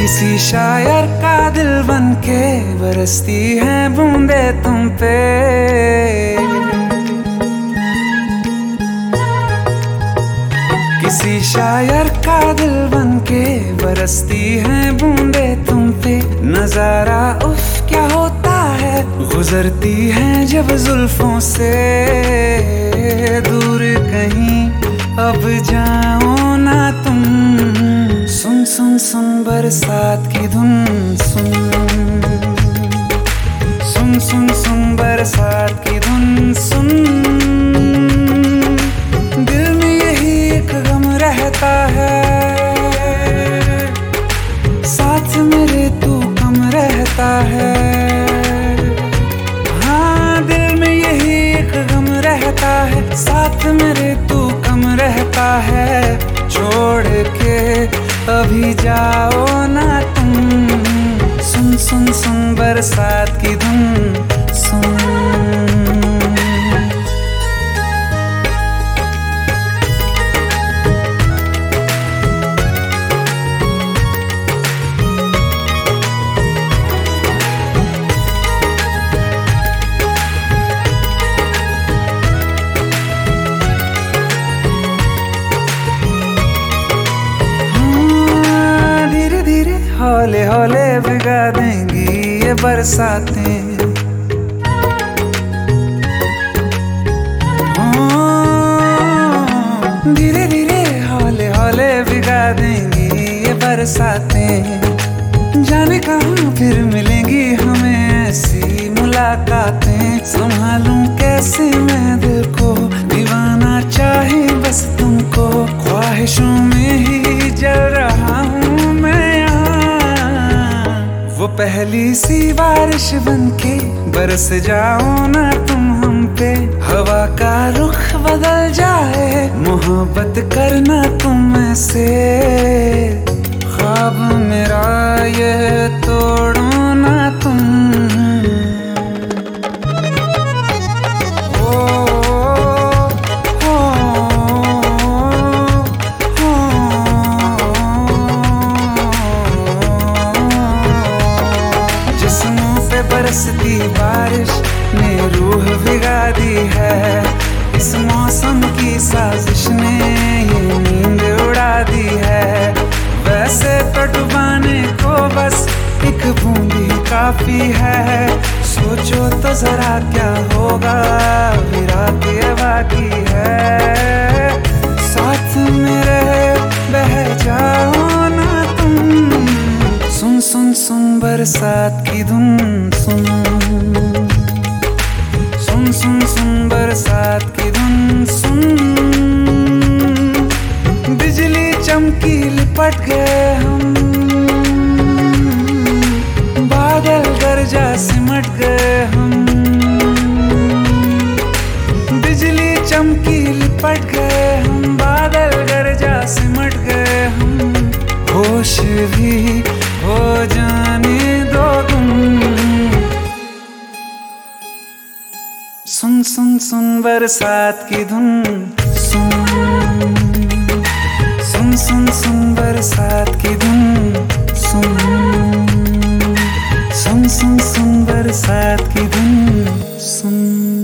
किसी शायर का दिल बनके बरसती है बूंदे तुम पे। किसी शायर का दिल बनके बरसती है बूंदे तुम पे। नजारा उफ क्या होता है, गुजरती है जब जुल्फों से। दूर कहीं अब जाओ ना तुम, सुन सुन सुन बरसात की धुन। सुन सुन सुन सुन बरसात की धुन। सुन दिल में यही एक गम रहता है, साथ मेरे तू कम रहता है। हाँ दिल में यही एक गम रहता है, साथ मेरे तू कम रहता है। छोड़ के अभी जाओ ना तुम, सुन सुन सुन बरसात की धुन। सुन हौले हौले भिगा देंगी ये बरसातें। धीरे धीरे हौले हौले भिगा देंगी ये बरसातें। जाने कहाँ फिर मिलेंगी हमें ऐसी मुलाकातें। संभालूं कैसे मैं दिल को, दीवाना चाहे बस तुमको। ख्वाहिशों में ही जल रहा हूँ मैं वो पहली सी बारिश बनके। बरस जाओ ना तुम हम पे, हवा का रुख बदल जाए। मोहब्बत करना तुम ऐसे, ख्वाब मेरा ये तोड़ो ना तुम। बरसती बारिश ने रूह भिगा दी है। इस मौसम की साजिश ने ये नींद उड़ा दी है। वैसे तो डुबाने को बस एक बूंदी काफी है। सोचो तो जरा क्या होगा, अभी रात ये बाकी है। साथ मेरे बह जाओ ना तुम, सुन सुन सुन बरसात की धुन। सुन सुन सुन सुन बरसात की धुन। सुन बिजली चमकी लिपट गए हम, बादल गरजा सिमट गए हम। बिजली चमकी लिपट गए हम, बादल गरजा सिमट गए हम। होश भी हो जाने दो तुम, सुन सुन सुन बरसात की धुन। सुन सुन सुन सुन बरसात की धुन। सुन सुन सुन सुन बरसात की धुन। सुन